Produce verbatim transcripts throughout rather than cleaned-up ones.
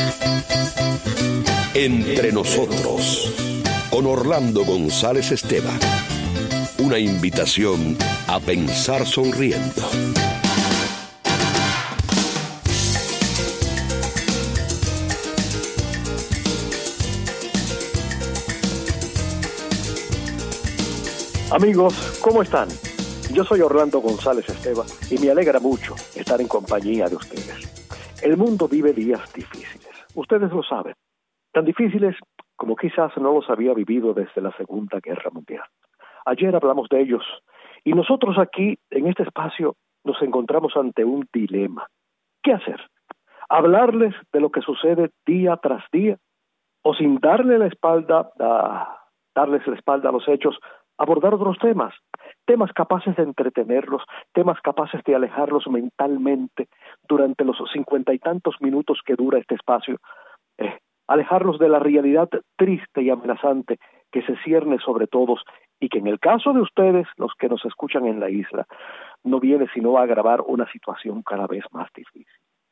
Entre nosotros, con Orlando González Esteban. Una invitación a pensar sonriendo. Amigos, ¿cómo están? Yo soy Orlando González Esteban y me alegra mucho estar en compañía de ustedes. El mundo vive días difíciles, ustedes lo saben, tan difíciles como quizás no los había vivido desde la Segunda Guerra Mundial. Ayer hablamos de ellos y nosotros aquí, en este espacio, nos encontramos ante un dilema. ¿Qué hacer? ¿Hablarles de lo que sucede día tras día? ¿O sin darle la espalda a, darles la espalda a los hechos, abordar otros temas? Temas capaces de entretenerlos, temas capaces de alejarlos mentalmente durante los cincuenta y tantos minutos que dura este espacio, eh, alejarlos de la realidad triste y amenazante que se cierne sobre todos y que en el caso de ustedes, los que nos escuchan en la isla, no viene sino a agravar una situación cada vez más difícil.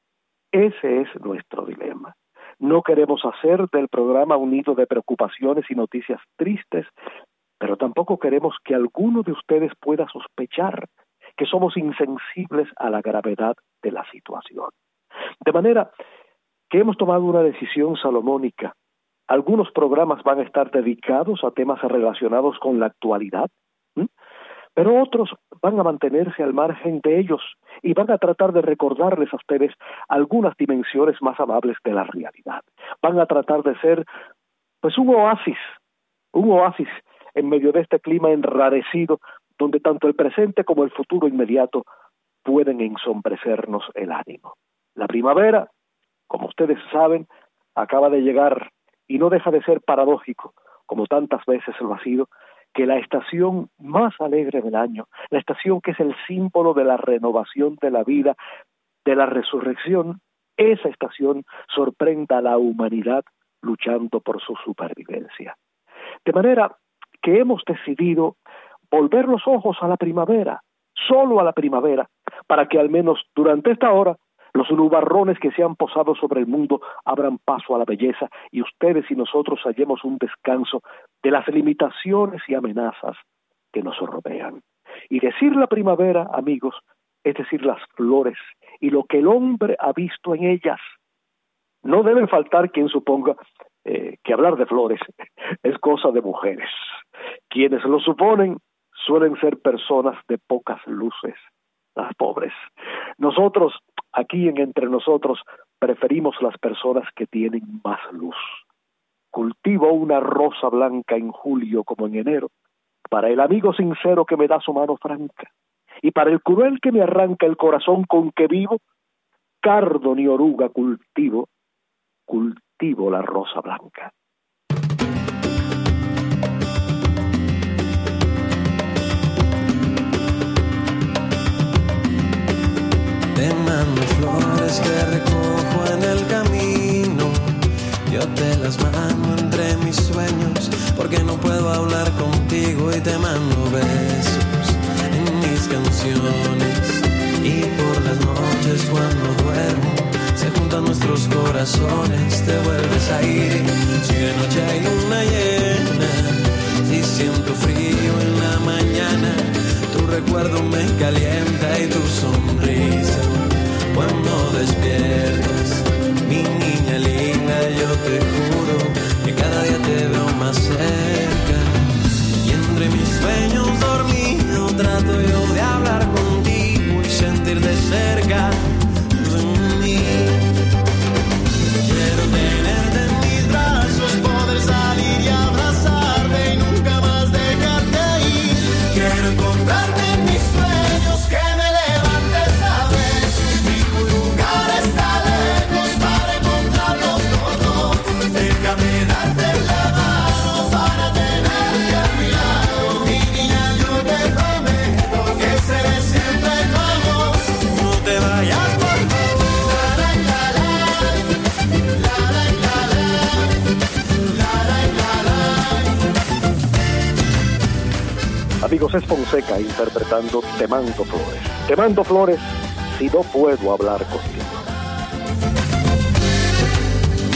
Ese es nuestro dilema. No queremos hacer del programa un nido de preocupaciones y noticias tristes, pero tampoco queremos que alguno de ustedes pueda sospechar que somos insensibles a la gravedad de la situación. De manera que hemos tomado una decisión salomónica. Algunos programas van a estar dedicados a temas relacionados con la actualidad, ¿m? pero otros van a mantenerse al margen de ellos y van a tratar de recordarles a ustedes algunas dimensiones más amables de la realidad. Van a tratar de ser, pues, un oasis, un oasis en medio de este clima enrarecido, donde tanto el presente como el futuro inmediato pueden ensombrecernos el ánimo. La primavera, como ustedes saben, acaba de llegar y no deja de ser paradójico, como tantas veces lo ha sido, que la estación más alegre del año, la estación que es el símbolo de la renovación de la vida, de la resurrección, esa estación sorprenda a la humanidad luchando por su supervivencia. De manera que hemos decidido volver los ojos a la primavera, solo a la primavera, para que al menos durante esta hora los nubarrones que se han posado sobre el mundo abran paso a la belleza y ustedes y nosotros hallemos un descanso de las limitaciones y amenazas que nos rodean. Y decir la primavera, amigos, es decir las flores y lo que el hombre ha visto en ellas. No debe faltar quien suponga eh, que hablar de flores es cosa de mujeres. Quienes lo suponen suelen ser personas de pocas luces, las pobres. Nosotros, aquí en Entre Nosotros, preferimos las personas que tienen más luz. Cultivo una rosa blanca en julio como en enero, para el amigo sincero que me da su mano franca, y para el cruel que me arranca el corazón con que vivo, cardo ni oruga cultivo, cultivo la rosa blanca. Te mando flores que recojo en el camino, yo te las mando entre mis sueños, porque no puedo hablar contigo y te mando besos en mis canciones. Y por las noches cuando duermo, se juntan nuestros corazones, te vuelves a ir. Si de noche hay luna llena, si siento frío en la mañana, tu recuerdo me calienta y tu sonrisa cuando despiertas, mi niña linda, yo te juro que cada día te veo más cerca. Y entre mis sueños dormido trato yo de hablar contigo y sentir de cerca de mí. Quiero tenerte en mis brazos, poder salir y abrazarte y nunca más dejarte ir. Quiero encontrarte en mis sueños, que me levantes a veces. Mi lugar está lejos para encontrarnos los dos. Déjame darte la mano para tenerte a mi lado. Mi niña, yo te prometo que seré siempre tu amor. No te vayas, por favor. La la la la, la la la la, la la la la. Amigos, es Fonseca interpretando Te mando flores. Te mando flores si no puedo hablar contigo.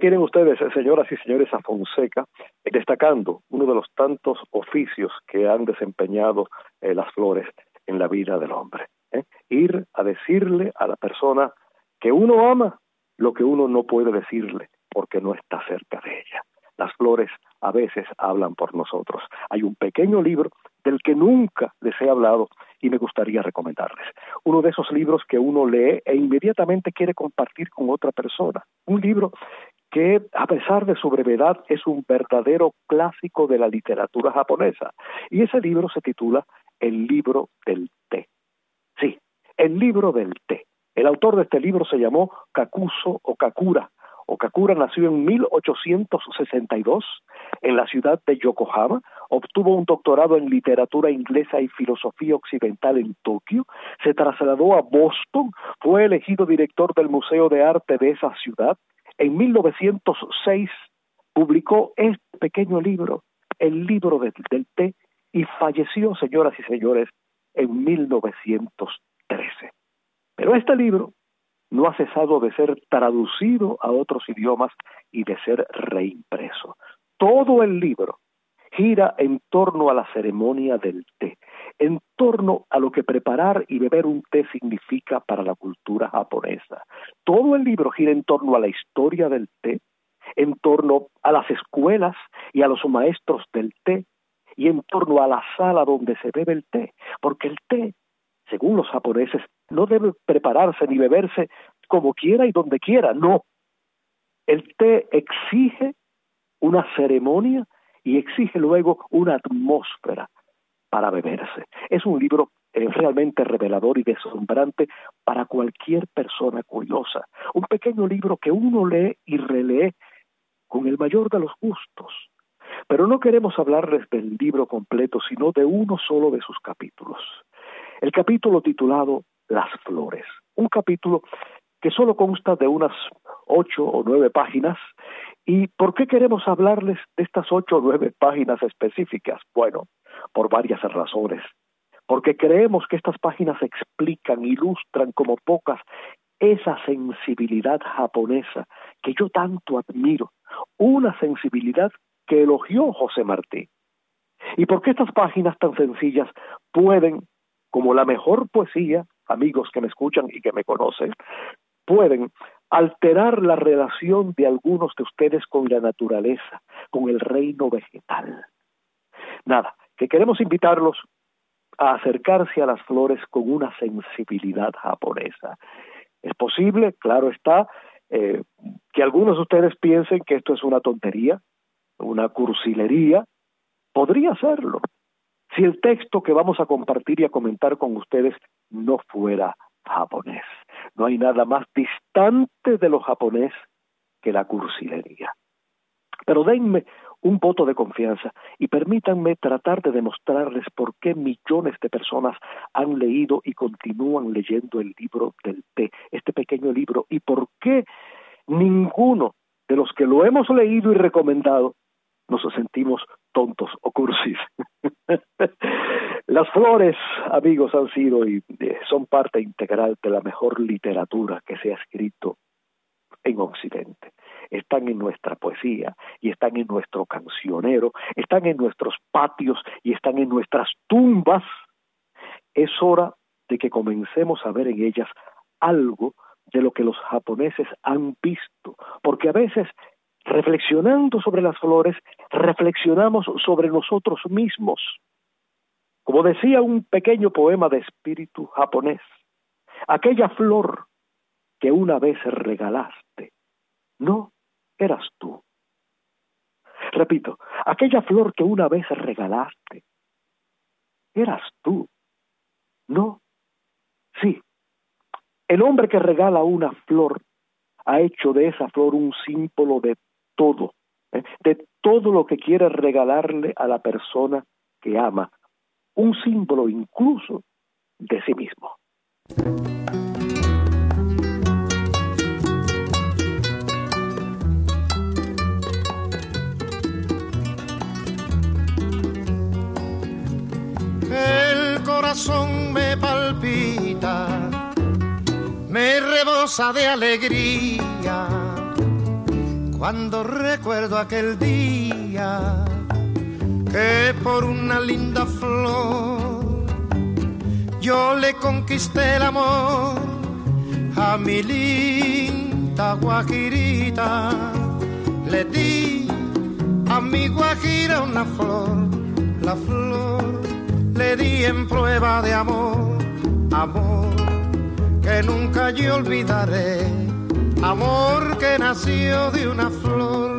tienen ustedes, señoras y señores, a Fonseca destacando uno de los tantos oficios que han desempeñado eh, las flores en la vida del hombre. ¿eh? Ir a decirle a la persona que uno ama lo que uno no puede decirle porque no está cerca de ella. Las flores a veces hablan por nosotros. Hay un pequeño libro del que nunca les he hablado y me gustaría recomendarles. Uno de esos libros que uno lee e inmediatamente quiere compartir con otra persona. Un libro que, a pesar de su brevedad, es un verdadero clásico de la literatura japonesa. Y ese libro se titula El libro del té. Sí, El libro del té. El autor de este libro se llamó Kakuzo Okakura. Okakura nació en mil ochocientos sesenta y dos en la ciudad de Yokohama, obtuvo un doctorado en literatura inglesa y filosofía occidental en Tokio, se trasladó a Boston, fue elegido director del Museo de Arte de esa ciudad. En mil novecientos seis publicó este pequeño libro, El libro de, del té, y falleció, señoras y señores, en mil novecientos trece. Pero este libro no ha cesado de ser traducido a otros idiomas y de ser reimpreso. Todo el libro gira en torno a la ceremonia del té, en torno a lo que preparar y beber un té significa para la cultura japonesa. Todo el libro gira en torno a la historia del té, en torno a las escuelas y a los maestros del té, y en torno a la sala donde se bebe el té, porque el té, según los japoneses, no debe prepararse ni beberse como quiera y donde quiera, no. El té exige una ceremonia y exige luego una atmósfera para beberse. Es un libro eh, realmente revelador y deslumbrante para cualquier persona curiosa. Un pequeño libro que uno lee y relee con el mayor de los gustos. Pero no queremos hablarles del libro completo, sino de uno solo de sus capítulos. El capítulo titulado Las flores, un capítulo que solo consta de unas ocho o nueve páginas. ¿Y por qué queremos hablarles de estas ocho o nueve páginas específicas? Bueno, por varias razones. Porque creemos que estas páginas explican, ilustran como pocas esa sensibilidad japonesa que yo tanto admiro, una sensibilidad que elogió José Martí. ¿Y por qué estas páginas tan sencillas pueden, como la mejor poesía, amigos que me escuchan y que me conocen, pueden alterar la relación de algunos de ustedes con la naturaleza, con el reino vegetal? Nada, que queremos invitarlos a acercarse a las flores con una sensibilidad japonesa. Es posible, claro está, eh, que algunos de ustedes piensen que esto es una tontería, una cursilería. Podría serlo, si el texto que vamos a compartir y a comentar con ustedes no fuera japonés. No hay nada más distante de lo japonés que la cursilería. Pero denme un voto de confianza y permítanme tratar de demostrarles por qué millones de personas han leído y continúan leyendo el libro del té, este pequeño libro, y por qué ninguno de los que lo hemos leído y recomendado nos sentimos tontos o cursis. Las flores, amigos, han sido y son parte integral de la mejor literatura que se ha escrito en Occidente. Están en nuestra poesía y están en nuestro cancionero, están en nuestros patios y están en nuestras tumbas. Es hora de que comencemos a ver en ellas algo de lo que los japoneses han visto, porque a veces, reflexionando sobre las flores, reflexionamos sobre nosotros mismos. Como decía un pequeño poema de espíritu japonés, aquella flor que una vez regalaste, no eras tú. Repito, aquella flor que una vez regalaste, eras tú. No, sí, el hombre que regala una flor ha hecho de esa flor un símbolo de todo, ¿eh? de todo lo que quiere regalarle a la persona que ama, un símbolo incluso de sí mismo. El corazón me palpita, me rebosa de alegría cuando recuerdo aquel día que por una linda flor yo le conquisté el amor a mi linda guajirita. Le di a mi guajira una flor, la flor le di en prueba de amor, amor que nunca yo olvidaré, amor que nació de una flor.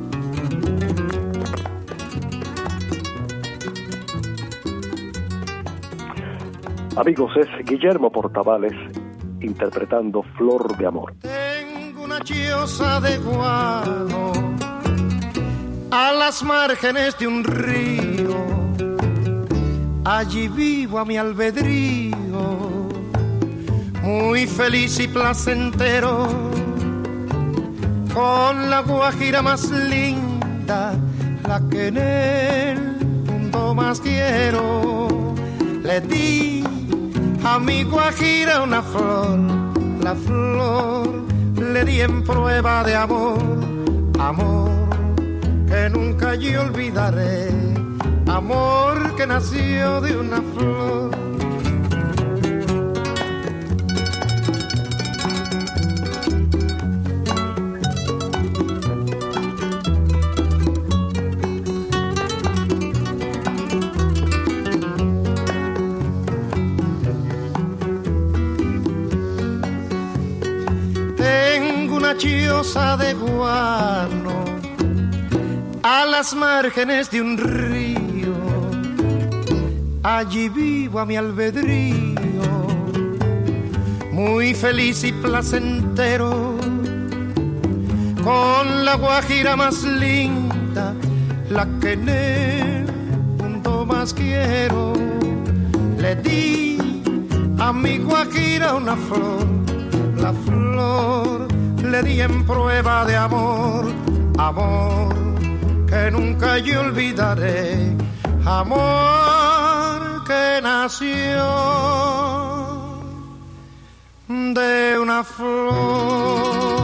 Amigos, es Guillermo Portavales interpretando Flor de Amor. Tengo una choza de guano a las márgenes de un río, allí vivo a mi albedrío, muy feliz y placentero, con la guajira más linda, la que en el mundo más quiero. Le di a mi guajira una flor, la flor le di en prueba de amor, amor que nunca yo olvidaré, amor que nació de una flor. Tengo una choza de guano a las márgenes de un río, allí vivo a mi albedrío, muy feliz y placentero, con la guajira más linda, la que en el mundo más quiero. Le di a mi guajira una flor, la flor le di en prueba de amor, amor que nunca yo olvidaré, amor que nació de una flor.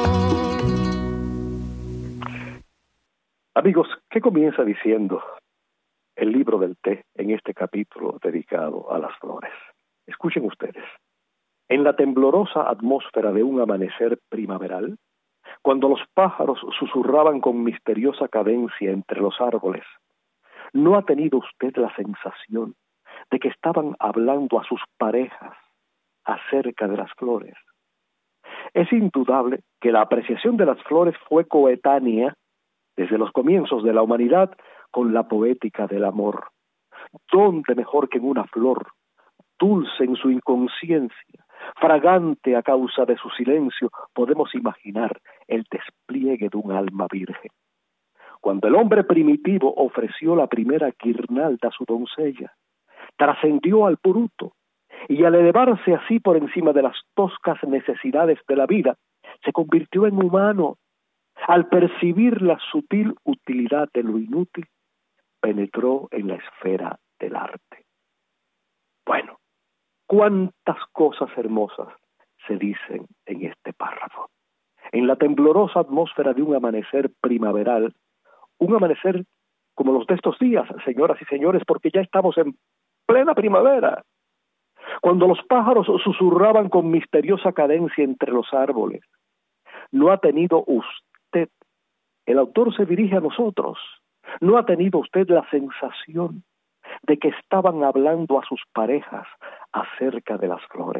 Amigos, ¿qué comienza diciendo el libro del té en este capítulo dedicado a las flores? Escuchen ustedes. En la temblorosa atmósfera de un amanecer primaveral, cuando los pájaros susurraban con misteriosa cadencia entre los árboles, ¿no ha tenido usted la sensación de que estaban hablando a sus parejas acerca de las flores? Es indudable que la apreciación de las flores fue coetánea desde los comienzos de la humanidad con la poética del amor. ¿Dónde mejor que en una flor, dulce en su inconsciencia, fragante a causa de su silencio, podemos imaginar el despliegue de un alma virgen? Cuando el hombre primitivo ofreció la primera guirnalda a su doncella, trascendió al bruto, y al elevarse así por encima de las toscas necesidades de la vida, se convirtió en humano. Al percibir la sutil utilidad de lo inútil, penetró en la esfera del arte. Bueno, cuántas cosas hermosas se dicen en este párrafo. En la temblorosa atmósfera de un amanecer primaveral, un amanecer como los de estos días, señoras y señores, porque ya estamos en plena primavera, cuando los pájaros susurraban con misteriosa cadencia entre los árboles, ¿no ha tenido usted, el autor se dirige a nosotros, no ha tenido usted la sensación de que estaban hablando a sus parejas acerca de las flores?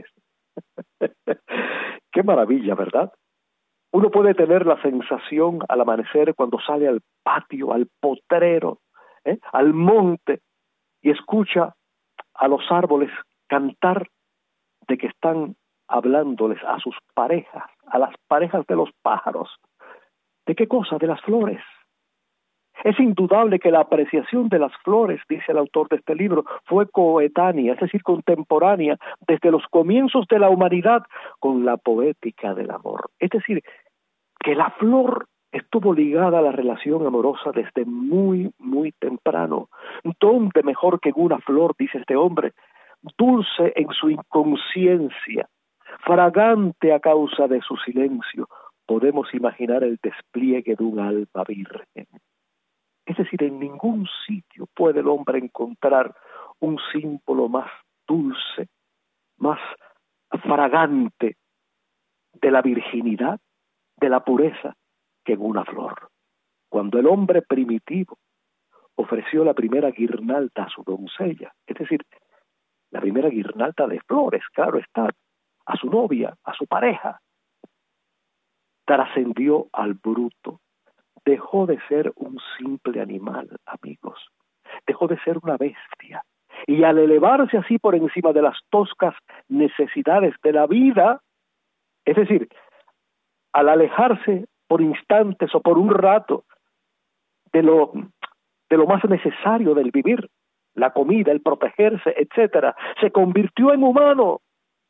Qué maravilla, ¿verdad? Uno puede tener la sensación al amanecer cuando sale al patio, al potrero, ¿eh? al monte, y escucha a los árboles cantar de que están hablándoles a sus parejas, a las parejas de los pájaros. ¿De qué cosa? De las flores. Es indudable que la apreciación de las flores, dice el autor de este libro, fue coetánea, es decir, contemporánea, desde los comienzos de la humanidad con la poética del amor. Es decir, que la flor estuvo ligada a la relación amorosa desde muy, muy temprano. ¿Dónde mejor que en una flor, dice este hombre, dulce en su inconsciencia, fragante a causa de su silencio, podemos imaginar el despliegue de un alma virgen. Es decir, en ningún sitio puede el hombre encontrar un símbolo más dulce, más fragante de la virginidad, de la pureza, que en una flor. Cuando el hombre primitivo ofreció la primera guirnalda a su doncella, es decir, la primera guirnalda de flores, claro está, a su novia, a su pareja, trascendió al bruto, dejó de ser un simple animal, amigos, dejó de ser una bestia, y al elevarse así por encima de las toscas necesidades de la vida, es decir, al alejarse por instantes o por un rato de lo, de lo más necesario del vivir, la comida, el protegerse, etcétera, se convirtió en humano.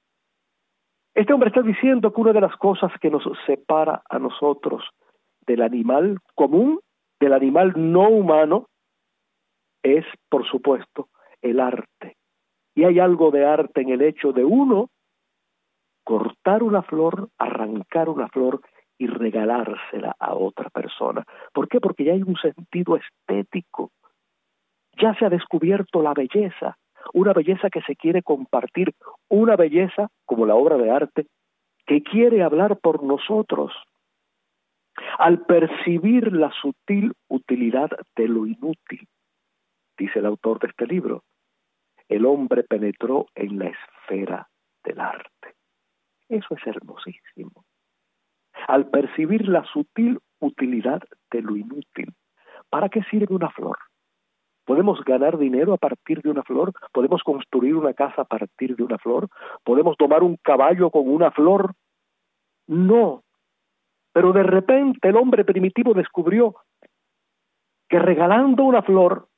Este hombre está diciendo que una de las cosas que nos separa a nosotros del animal común, del animal no humano, es, por supuesto, el arte. Y hay algo de arte en el hecho de uno cortar una flor, arrancar una flor y regalársela a otra persona. ¿Por qué? Porque ya hay un sentido estético. Ya se ha descubierto la belleza, una belleza que se quiere compartir, una belleza, como la obra de arte, que quiere hablar por nosotros. Al percibir la sutil utilidad de lo inútil, dice el autor de este libro, el hombre penetró en la esfera del arte. Eso es hermosísimo. Al percibir la sutil utilidad de lo inútil, ¿para qué sirve una flor? ¿Podemos ganar dinero a partir de una flor? ¿Podemos construir una casa a partir de una flor? ¿Podemos tomar un caballo con una flor? No. Pero de repente el hombre primitivo descubrió que regalando una flor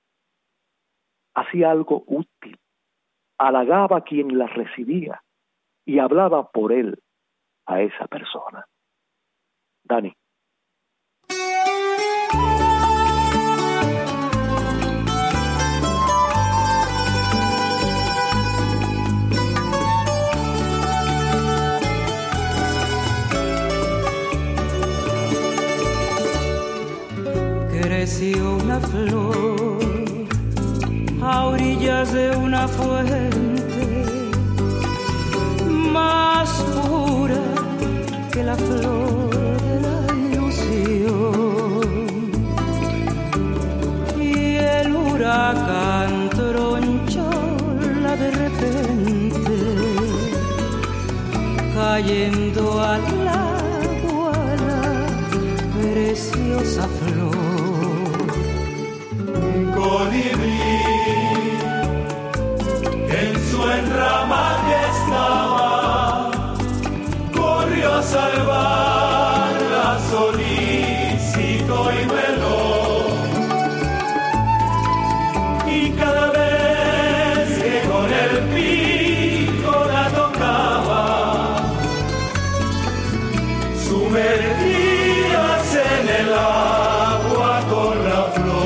hacía algo útil, halagaba a quien la recibía y hablaba por él a esa persona. Dani. Creció una flor a orillas de una fuente, más pura que la flor de la ilusión, y el huracán tronchóla de repente, cayendo al agua la preciosa flor. Colibrí, que en su enramaje estaba, corrió a salvarla solícito y veloz. Y cada vez que con el pico la tocaba, sumergíase en el agua con la flor.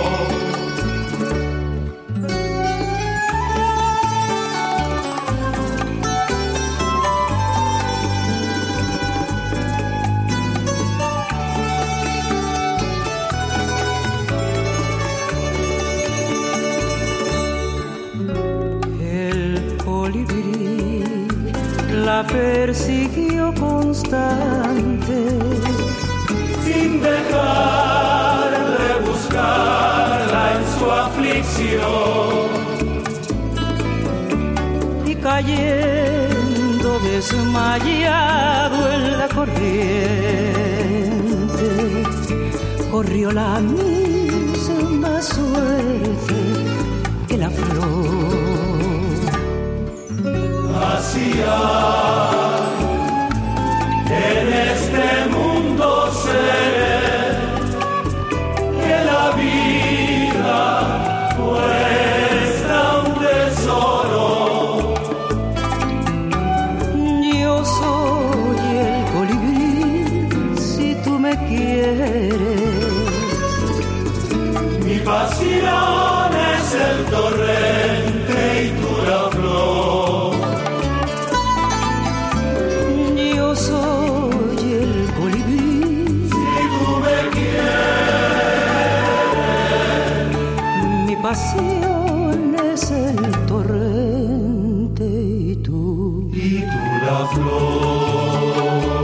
La persiguió constante, sin dejar de buscarla en su aflicción, y cayendo desmayado en la corriente, corrió la misma suerte que la flor. Así hay en este mundo seres que la vida cuesta un tesoro. Yo soy el colibrí, si tú me quieres. Mi pasión es el torrente y tú la flor. pasión es el torrente y tú, y tú la flor.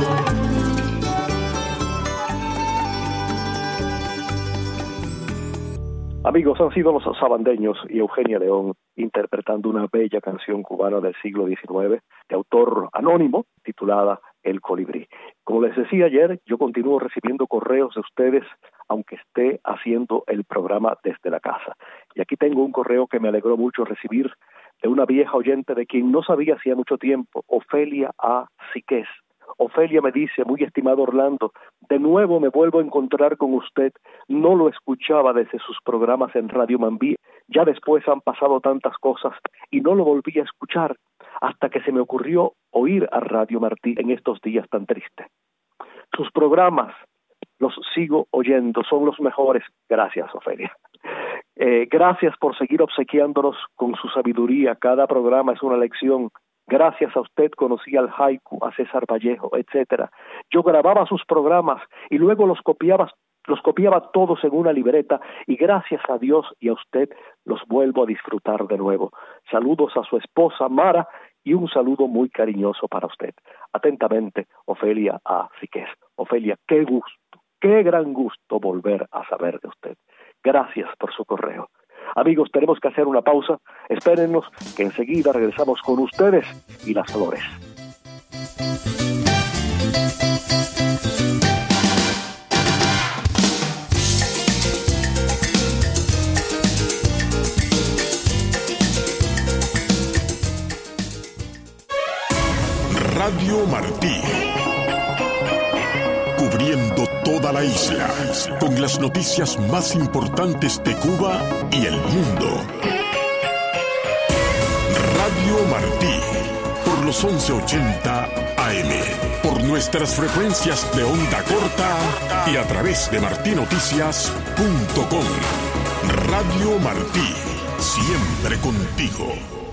Amigos, han sido los sabandeños y Eugenia León interpretando una bella canción cubana del siglo diecinueve de autor anónimo titulada El Colibrí. Como les decía ayer, yo continúo recibiendo correos de ustedes aunque esté haciendo el programa desde la casa. Y aquí tengo un correo que me alegró mucho recibir de una vieja oyente de quien no sabía hacía mucho tiempo, Ofelia A. Siqués. Ofelia me dice: muy estimado Orlando, de nuevo me vuelvo a encontrar con usted. No lo escuchaba desde sus programas en Radio Mambí. Ya después han pasado tantas cosas y no lo volví a escuchar hasta que se me ocurrió oír a Radio Martí en estos días tan tristes. Sus programas los sigo oyendo, son los mejores. Gracias, Ofelia. Eh, gracias por seguir obsequiándonos con su sabiduría. Cada programa es una lección. Gracias a usted conocí al haiku, a César Vallejo, etcétera. Yo grababa sus programas y luego los copiaba, los copiaba todos en una libreta y gracias a Dios y a usted los vuelvo a disfrutar de nuevo. Saludos a su esposa Mara y un saludo muy cariñoso para usted. Atentamente, Ofelia A. Siqués. Ofelia, qué gusto, qué gran gusto volver a saber de usted. Gracias por su correo. Amigos, tenemos que hacer una pausa. Espérennos que enseguida regresamos con ustedes y las flores. Radio Martí. Cubriendo toda la isla, con las noticias más importantes de Cuba y el mundo. Radio Martí, por los once ochenta A M, por nuestras frecuencias de onda corta y a través de martí noticias punto com. Radio Martí, siempre contigo.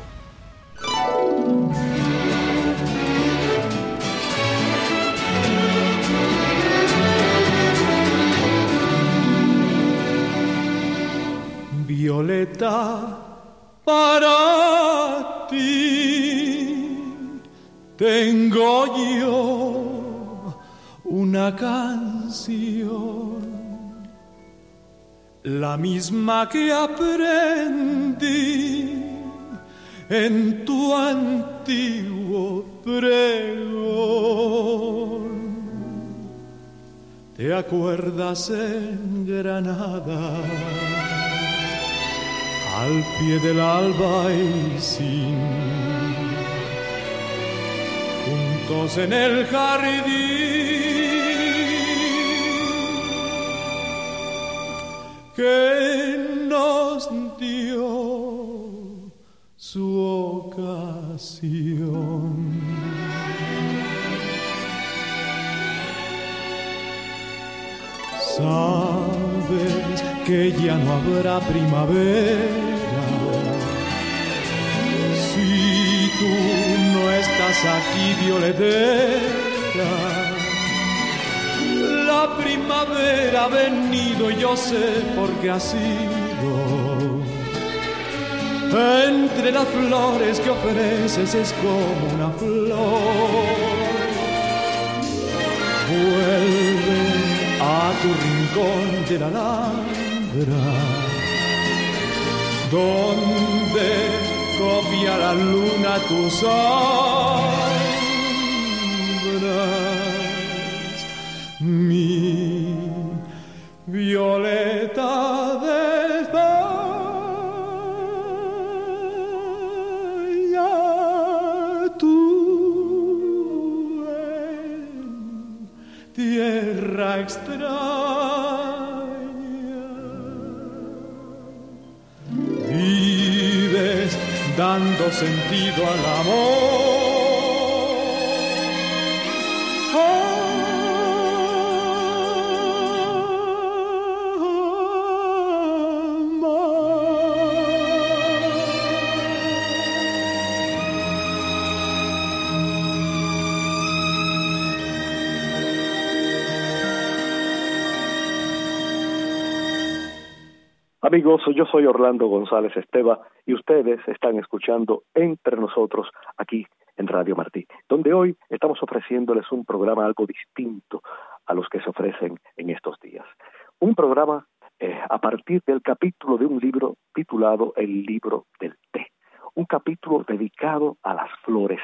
Violeta, para ti tengo yo una canción, la misma que aprendí en tu antiguo pregón. ¿Te acuerdas en Granada? Al pie del albaicín, juntos en el jardín, que nos dio su ocasión. Sabes que ya no habrá primavera si tú no estás aquí, violetera. La primavera ha venido y yo sé por qué ha sido. Entre las flores que ofreces es como una flor. Vuelve a tu rincón de la Alhambra, donde copia la luna tus sombras. Mi violeta de España, tú en tierra extraña vives dando sentido al amor. Amigos, yo soy Orlando González Esteva y ustedes están escuchando Entre Nosotros aquí en Radio Martí, donde hoy estamos ofreciéndoles un programa algo distinto a los que se ofrecen en estos días. Un programa eh, a partir del capítulo de un libro titulado El libro del té. Un capítulo dedicado a las flores,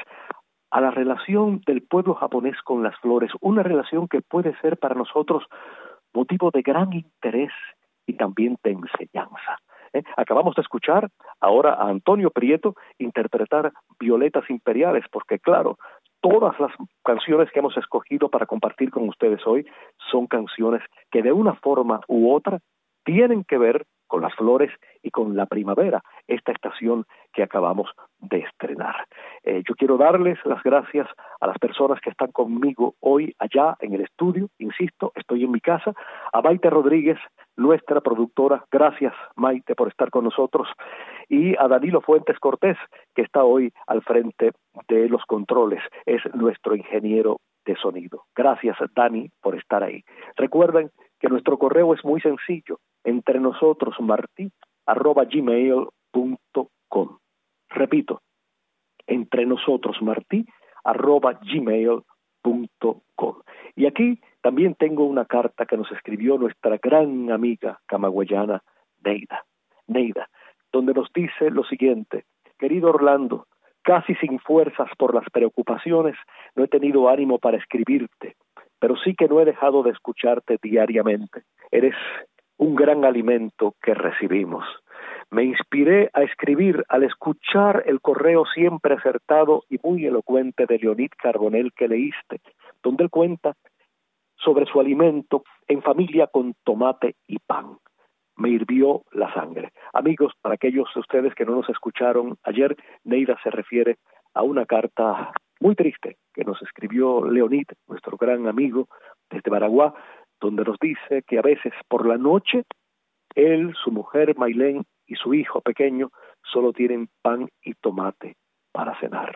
a la relación del pueblo japonés con las flores, una relación que puede ser para nosotros motivo de gran interés y también de enseñanza. ¿Eh? Acabamos de escuchar ahora a Antonio Prieto interpretar Violetas Imperiales, porque claro, todas las canciones que hemos escogido para compartir con ustedes hoy son canciones que de una forma u otra tienen que ver con las flores y con la primavera, esta estación que acabamos de estrenar. Eh, yo quiero darles las gracias a las personas que están conmigo hoy allá en el estudio, insisto, estoy en mi casa, a Maite Rodríguez, nuestra productora, gracias Maite por estar con nosotros, y a Danilo Fuentes Cortés, que está hoy al frente de los controles, es nuestro ingeniero de sonido. Gracias Dani por estar ahí. Recuerden que nuestro correo es muy sencillo, entre nosotros martí arroba gmail punto com. Repito, entre nosotros martí arroba gmail punto com. Y aquí también tengo una carta que nos escribió nuestra gran amiga camagüeyana Neida, Neida, donde nos dice lo siguiente: querido Orlando, casi sin fuerzas por las preocupaciones, no he tenido ánimo para escribirte, pero sí que no he dejado de escucharte diariamente. Eres un gran alimento que recibimos. Me inspiré a escribir al escuchar el correo siempre acertado y muy elocuente de Leonid Carbonell que leíste, donde él cuenta sobre su alimento en familia con tomate y pan. Me hirvió la sangre. Amigos, para aquellos de ustedes que no nos escucharon ayer, Neida se refiere a una carta muy triste que nos escribió Leonid, nuestro gran amigo desde Baraguá, donde nos dice que a veces por la noche él, su mujer Mailén y su hijo pequeño solo tienen pan y tomate para cenar.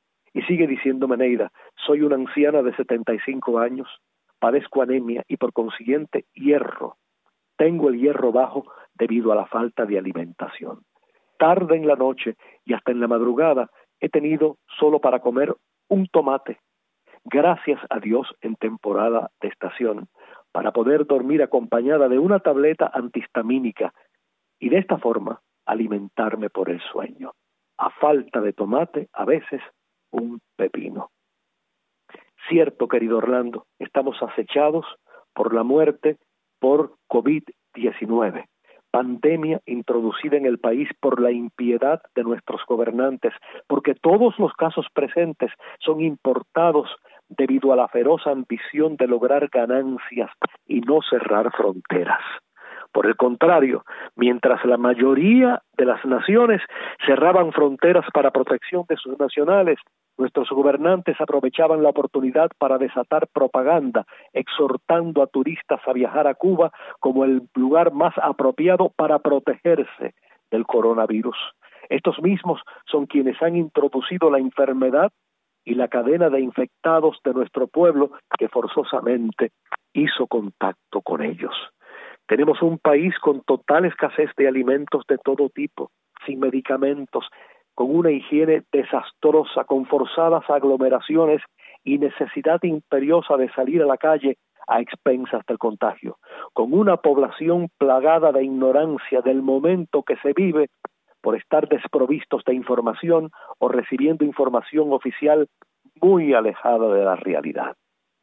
Y sigue diciéndome Neida: soy una anciana de setenta y cinco años, padezco anemia y por consiguiente hierro. Tengo el hierro bajo debido a la falta de alimentación. Tarde en la noche y hasta en la madrugada he tenido solo para comer un tomate. Gracias a Dios en temporada de estación, para poder dormir acompañada de una tableta antihistamínica y de esta forma alimentarme por el sueño. A falta de tomate, a veces un pepino. Cierto, querido Orlando, estamos acechados por la muerte por COVID diecinueve, pandemia introducida en el país por la impiedad de nuestros gobernantes, porque todos los casos presentes son importados debido a la feroz ambición de lograr ganancias y no cerrar fronteras. Por el contrario, mientras la mayoría de las naciones cerraban fronteras para protección de sus nacionales, nuestros gobernantes aprovechaban la oportunidad para desatar propaganda, exhortando a turistas a viajar a Cuba como el lugar más apropiado para protegerse del coronavirus. Estos mismos son quienes han introducido la enfermedad y la cadena de infectados de nuestro pueblo que forzosamente hizo contacto con ellos. Tenemos un país con total escasez de alimentos de todo tipo, sin medicamentos, con una higiene desastrosa, con forzadas aglomeraciones y necesidad imperiosa de salir a la calle a expensas del contagio, con una población plagada de ignorancia del momento que se vive por estar desprovistos de información o recibiendo información oficial muy alejada de la realidad.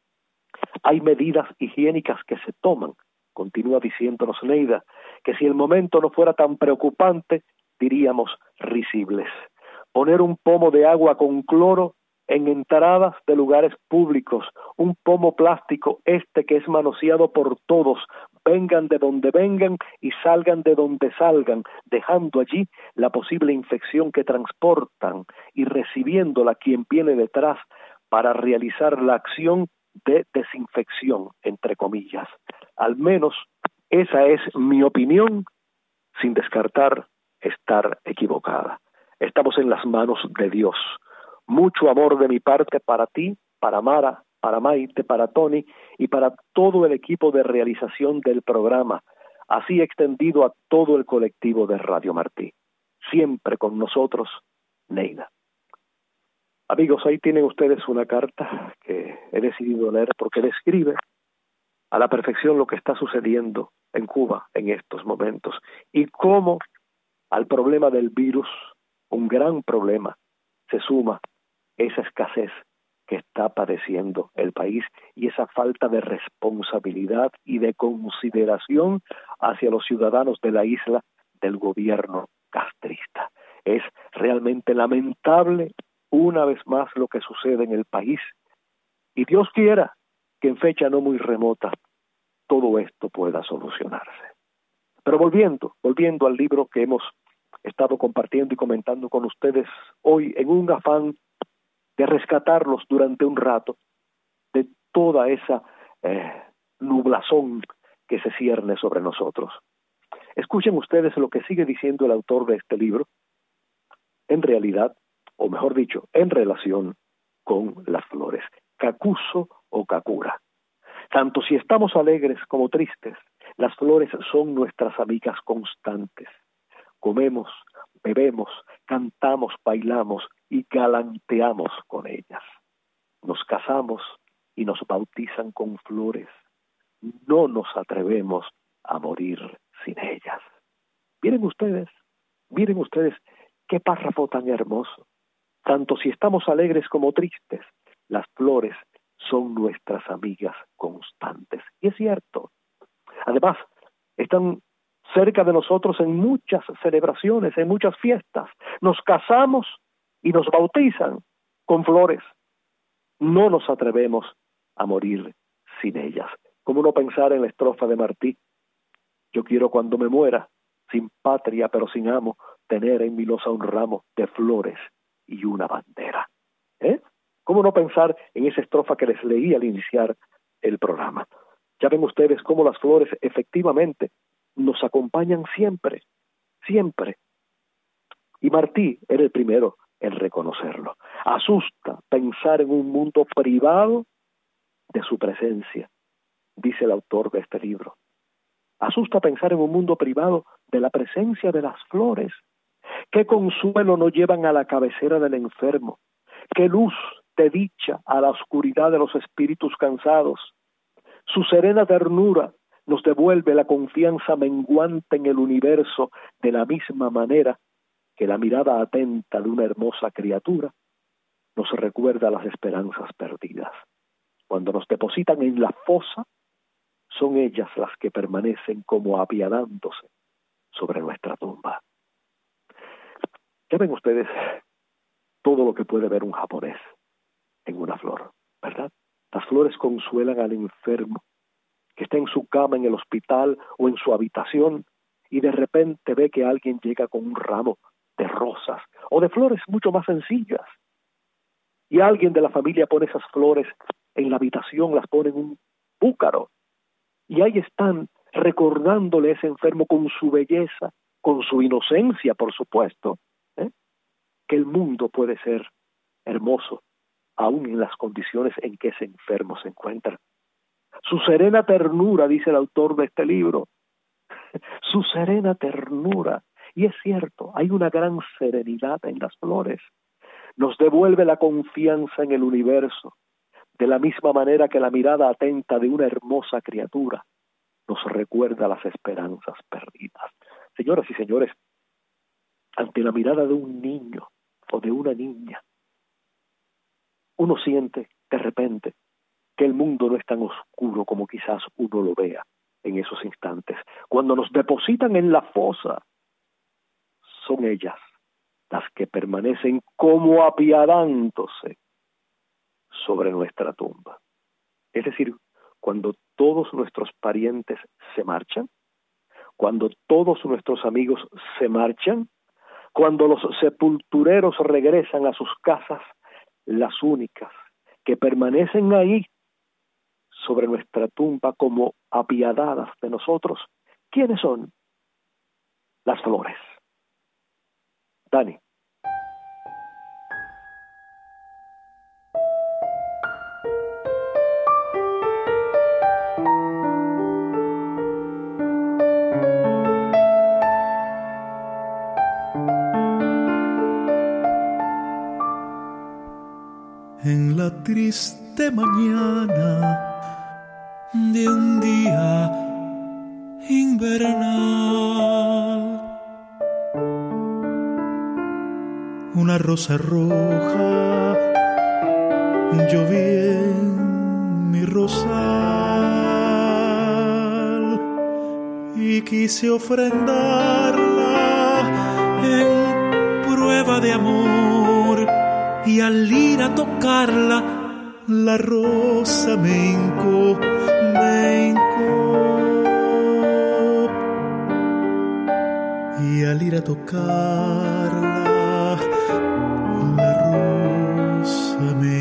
Hay medidas higiénicas que se toman, continúa diciéndonos Neida, que si el momento no fuera tan preocupante, diríamos risibles. Poner un pomo de agua con cloro en entradas de lugares públicos, un pomo plástico este que es manoseado por todos, vengan de donde vengan y salgan de donde salgan, dejando allí la posible infección que transportan y recibiéndola quien viene detrás para realizar la acción de desinfección, entre comillas. Al menos esa es mi opinión, sin descartar estar equivocada. Estamos en las manos de Dios. Mucho amor de mi parte para ti, para Mara, para Maite, para Tony y para todo el equipo de realización del programa. así extendido a todo el colectivo de Radio Martí. Siempre con nosotros, Neida. Amigos, ahí tienen ustedes una carta que he decidido leer porque describe a la perfección lo que está sucediendo en Cuba en estos momentos y cómo al problema del virus, un gran problema, se suma esa escasez que está padeciendo el país y esa falta de responsabilidad y de consideración hacia los ciudadanos de la isla del gobierno castrista. Es realmente lamentable una vez más lo que sucede en el país y Dios quiera que en fecha no muy remota todo esto pueda solucionarse. Pero volviendo, volviendo al libro que hemos estado compartiendo y comentando con ustedes hoy en un afán de rescatarlos durante un rato de toda esa eh, nublazón que se cierne sobre nosotros. Escuchen ustedes lo que sigue diciendo el autor de este libro, en realidad, o mejor dicho, en relación con las flores, Kakuso o Kakura. Tanto si estamos alegres como tristes, las flores son nuestras amigas constantes. Comemos, bebemos, cantamos, bailamos y galanteamos con ellas. Nos casamos y nos bautizan con flores. No nos atrevemos a morir sin ellas. Miren ustedes, miren ustedes qué párrafo tan hermoso. Tanto si estamos alegres como tristes, las flores son nuestras amigas constantes. Y es cierto. Además, están cerca de nosotros en muchas celebraciones, en muchas fiestas. Nos casamos y nos bautizan con flores. No nos atrevemos a morir sin ellas. ¿Cómo no pensar en la estrofa de Martí? Yo quiero cuando me muera, sin patria pero sin amo, tener en mi losa un ramo de flores y una bandera. ¿Eh? ¿Cómo no pensar en esa estrofa que les leí al iniciar el programa? Ya ven ustedes cómo las flores efectivamente nos acompañan siempre, siempre. Y Martí era el primero en reconocerlo. Asusta pensar en un mundo privado de su presencia, dice el autor de este libro. Asusta pensar en un mundo privado de la presencia de las flores. ¿Qué consuelo nos llevan a la cabecera del enfermo? ¿Qué luz de dicha a la oscuridad de los espíritus cansados? Su serena ternura nos devuelve la confianza menguante en el universo de la misma manera que la mirada atenta de una hermosa criatura nos recuerda las esperanzas perdidas. Cuando nos depositan en la fosa, son ellas las que permanecen como apiadándose sobre nuestra tumba. Ya ven ustedes todo lo que puede ver un japonés en una flor, ¿verdad? Las flores consuelan al enfermo que está en su cama en el hospital o en su habitación y de repente ve que alguien llega con un ramo de rosas o de flores mucho más sencillas. Y alguien de la familia pone esas flores en la habitación, las pone en un búcaro. Y ahí están recordándole a ese enfermo con su belleza, con su inocencia, por supuesto, ¿eh? que el mundo puede ser hermoso, aún en las condiciones en que ese enfermo se encuentra. Su serena ternura, dice el autor de este libro, su serena ternura. Y es cierto, hay una gran serenidad en las flores. Nos devuelve la confianza en el universo, de la misma manera que la mirada atenta de una hermosa criatura nos recuerda las esperanzas perdidas. Señoras y señores, ante la mirada de un niño o de una niña, uno siente de repente que el mundo no es tan oscuro como quizás uno lo vea en esos instantes. Cuando nos depositan en la fosa, son ellas las que permanecen como apiadándose sobre nuestra tumba. Es decir, cuando todos nuestros parientes se marchan, cuando todos nuestros amigos se marchan, cuando los sepultureros regresan a sus casas, las únicas que permanecen ahí sobre nuestra tumba como apiadadas de nosotros, ¿quiénes son? Las flores. Dani. en la triste mañana de un día invernal. Una rosa roja llovía en mi rosal y quise ofrendarla en prueba de amor, y al ir a tocarla la rosa me hincó, me hincó, y al ir a tocarla la rosa me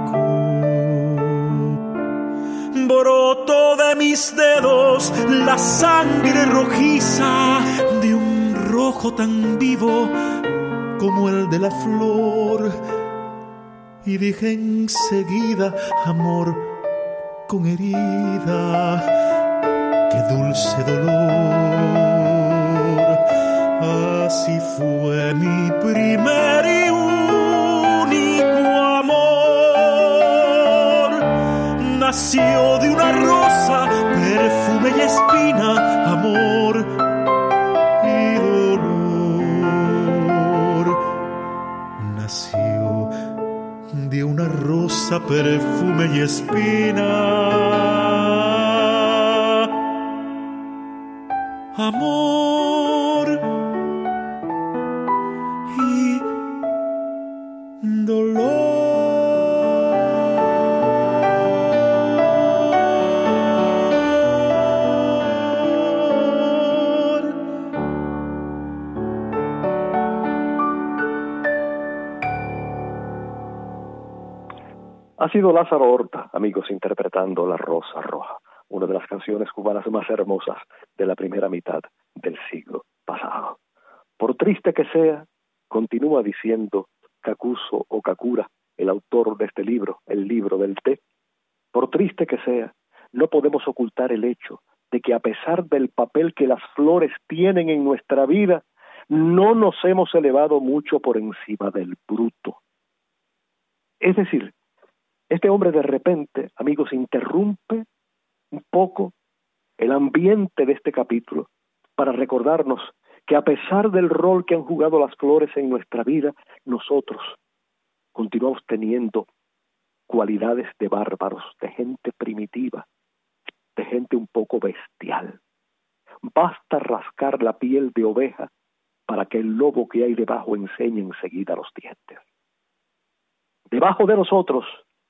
hincó. Brotó de mis dedos la sangre rojiza de un rojo tan vivo como el de la flor, y dije enseguida, amor con herida, qué dulce dolor. Así fue mi primer y único amor. Nació de una rosa, perfume y espina, amor y dolor. Nació de una rosa, perfume y espina, amor y dolor. Ha sido Lázaro Horta, amigos, interpretando La Rosa Roja, una de las canciones cubanas más hermosas de la primera mitad del siglo pasado. Por triste que sea, continúa diciendo Kakuzo Okakura, el autor de este libro, el libro del té, por triste que sea, no podemos ocultar el hecho de que a pesar del papel que las flores tienen en nuestra vida, no nos hemos elevado mucho por encima del bruto. Es decir, este hombre de repente, amigos, interrumpe un poco el ambiente de este capítulo para recordarnos que a pesar del rol que han jugado las flores en nuestra vida, nosotros continuamos teniendo cualidades de bárbaros, de gente primitiva, de gente un poco bestial. Basta rascar la piel de oveja para que el lobo que hay debajo enseñe enseguida los dientes. Debajo de nosotros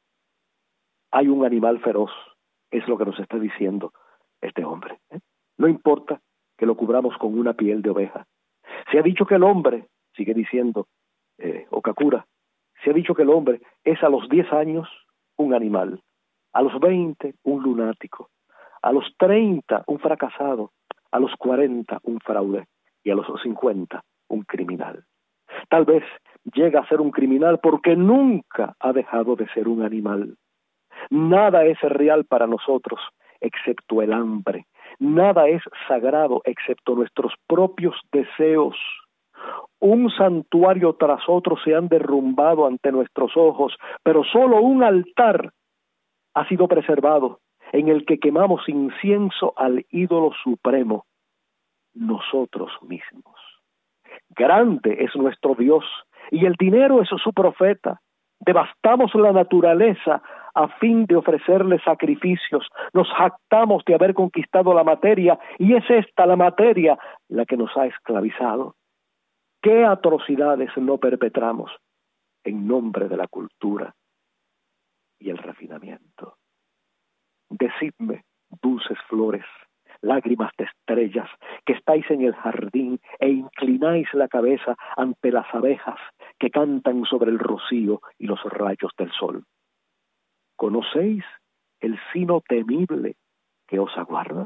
hay un animal feroz, es lo que nos está diciendo este hombre. ¿eh? No importa que lo cubramos con una piel de oveja. Se ha dicho que el hombre, sigue diciendo eh, Okakura, se ha dicho que el hombre es a los diez años un animal, a los veinte un lunático, a los treinta un fracasado, a los cuarenta un fraude y a los cincuenta un criminal. Tal vez llega a ser un criminal porque nunca ha dejado de ser un animal. Nada es real para nosotros excepto el hambre. Nada es sagrado excepto nuestros propios deseos. Un santuario tras otro se han derrumbado ante nuestros ojos, pero solo un altar ha sido preservado en el que quemamos incienso al ídolo supremo, nosotros mismos. Grande es nuestro Dios y el dinero es su profeta. Devastamos la naturaleza a fin de ofrecerle sacrificios. Nos jactamos de haber conquistado la materia y es esta la materia la que nos ha esclavizado. ¿Qué atrocidades no perpetramos en nombre de la cultura y el refinamiento? Decidme, dulces flores, lágrimas de estrellas, que estáis en el jardín e inclináis la cabeza ante las abejas que cantan sobre el rocío y los rayos del sol. ¿Conocéis el sino temible que os aguarda?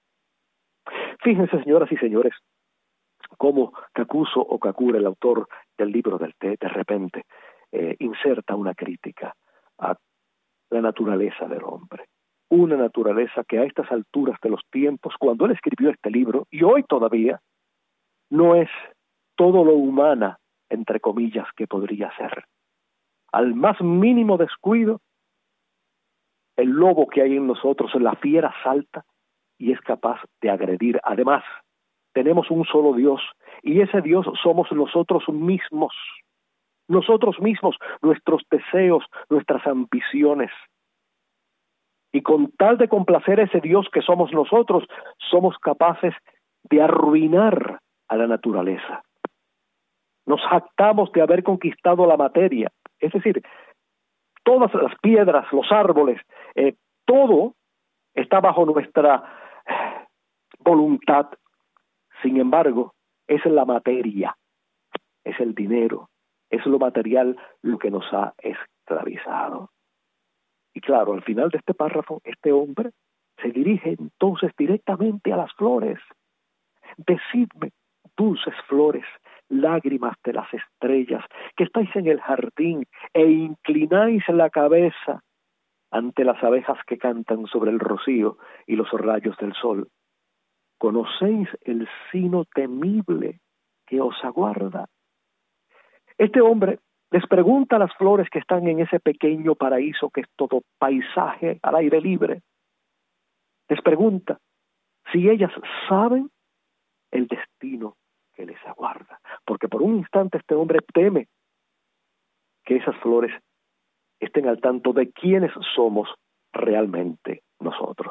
Fíjense, señoras y señores, cómo Kakuzo Okakura, el autor del libro del té, de repente eh, inserta una crítica a la naturaleza del hombre. Una naturaleza que a estas alturas de los tiempos, cuando él escribió este libro, y hoy todavía, no es todo lo humana, entre comillas, que podría ser. al más mínimo descuido, el lobo que hay en nosotros, la fiera salta y es capaz de agredir. Además, tenemos un solo Dios y ese Dios somos nosotros mismos. Nosotros mismos, nuestros deseos, nuestras ambiciones. Y con tal de complacer a ese Dios que somos nosotros, somos capaces de arruinar a la naturaleza. Nos jactamos de haber conquistado la materia, es decir, todas las piedras, los árboles, eh, todo está bajo nuestra voluntad. Sin embargo, es la materia, es el dinero, es lo material lo que nos ha esclavizado. Y claro, al final de este párrafo, este hombre se dirige entonces directamente a las flores. Decidme, dulces flores, lágrimas de las estrellas, que estáis en el jardín e inclináis la cabeza ante las abejas que cantan sobre el rocío y los rayos del sol. ¿Conocéis el sino temible que os aguarda? Este hombre les pregunta a las flores que están en ese pequeño paraíso que es todo paisaje al aire libre. Les pregunta si ellas saben el destino que les aguarda. Porque por un instante este hombre teme que esas flores estén al tanto de quiénes somos realmente nosotros.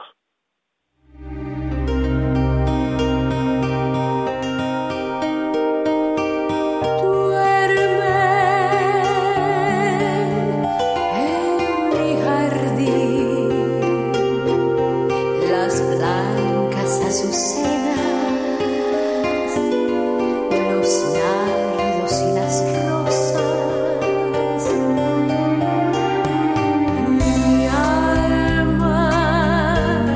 Mi alma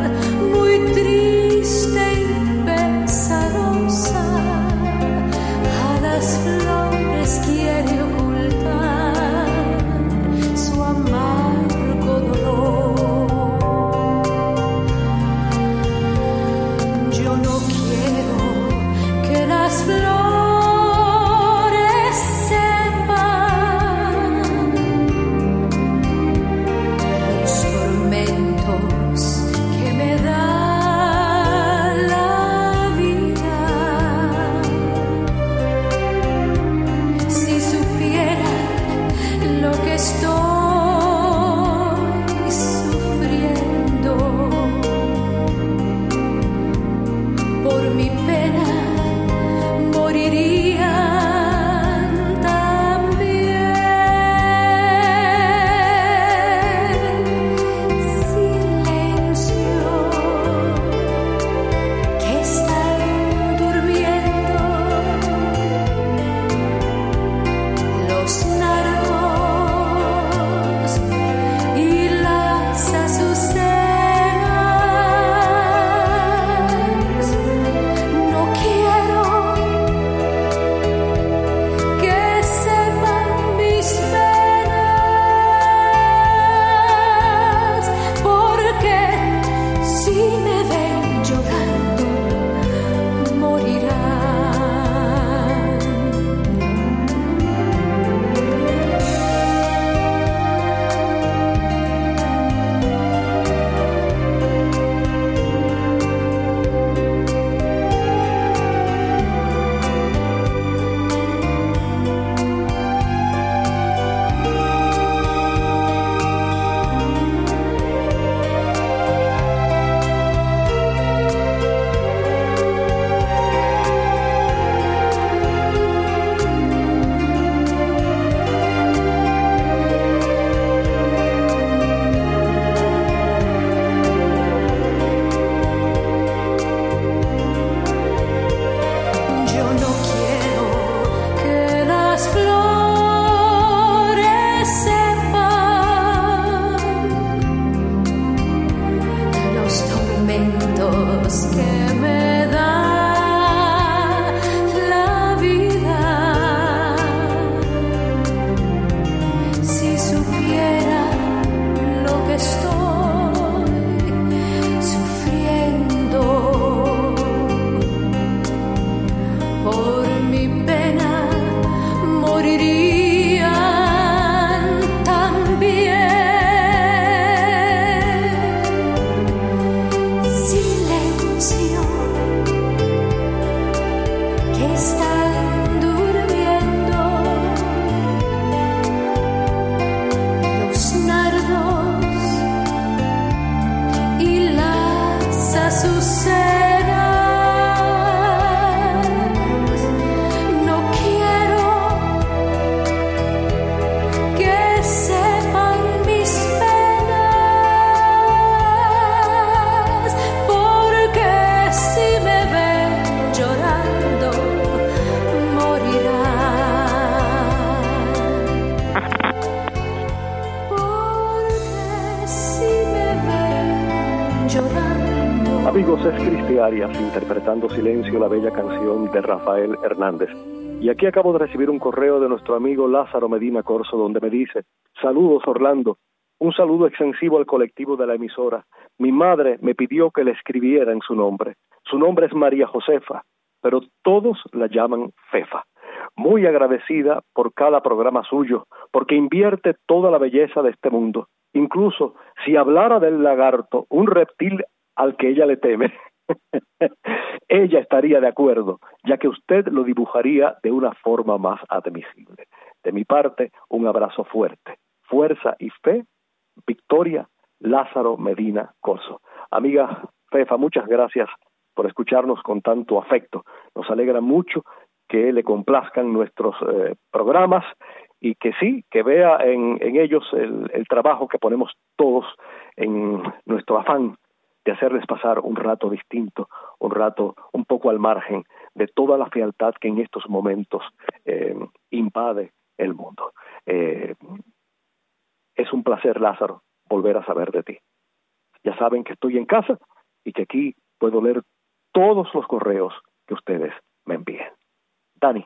amigos, es Cristi Arias interpretando Silencio, la bella canción de Rafael Hernández. Y aquí acabo de recibir un correo de nuestro amigo Lázaro Medina Corso, donde me dice: saludos Orlando, un saludo extensivo al colectivo de la emisora. Mi madre me pidió que le escribiera en su nombre. Su nombre es María Josefa, pero todos la llaman Fefa. Muy agradecida por cada programa suyo, porque invierte toda la belleza de este mundo. Incluso si hablara del lagarto, un reptil al que ella le teme, ella estaría de acuerdo, ya que usted lo dibujaría de una forma más admisible. De mi parte, un abrazo fuerte. Fuerza y fe, Victoria Lázaro Medina Corso. Amiga Fefa, muchas gracias por escucharnos con tanto afecto. Nos alegra mucho que le complazcan nuestros eh, programas y que sí, que vea en, en ellos el, el trabajo que ponemos todos en nuestro afán de hacerles pasar un rato distinto, un rato un poco al margen de toda la fealdad que en estos momentos eh, invade el mundo. Eh, es un placer, Lázaro, volver a saber de ti. Ya saben que estoy en casa y que aquí puedo leer todos los correos que ustedes me envíen. Dani.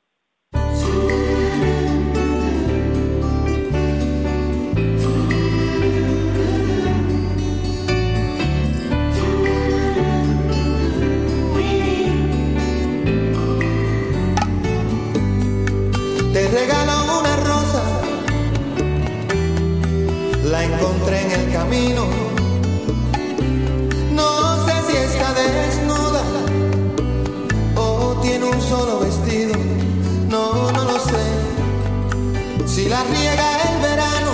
Te regalo una rosa, la encontré en el camino. No sé si está desnuda o tiene un solo vestido. No, no lo sé. Si la riega el verano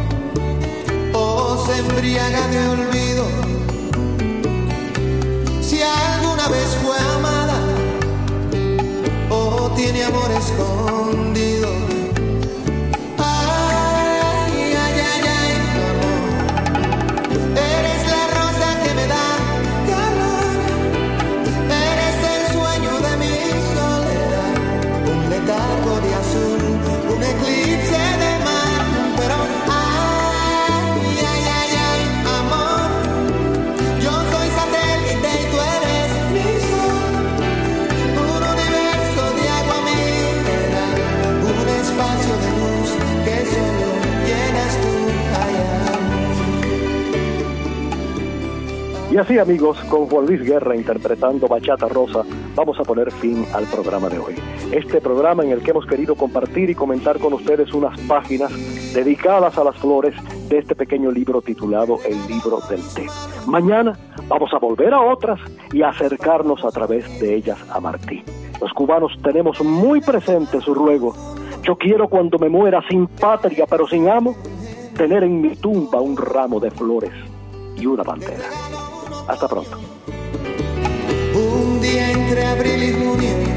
o se embriaga de olvido. Si alguna vez fue amada o tiene amor escondido. Ay, ay, ay, ay, amor. Eres la rosa que me da calor. Eres el sueño de mi soledad. Un letargo de azul, un eclipse de mar. Pero ay, ay, ay, ay, amor. Yo soy satélite y tú eres mi sol. Un universo de agua mineral, un espacio de luz que solo llenas tú. Y así, amigos, con Juan Luis Guerra interpretando Bachata Rosa, vamos a poner fin al programa de hoy. Este programa en el que hemos querido compartir y comentar con ustedes unas páginas dedicadas a las flores de este pequeño libro titulado El Libro del Té. Mañana vamos a volver a otras y a acercarnos a través de ellas a Martí. Los cubanos tenemos muy presente su ruego: yo quiero cuando me muera sin patria pero sin amo, tener en mi tumba un ramo de flores y una bandera. Hasta pronto. Un día entre abril y junio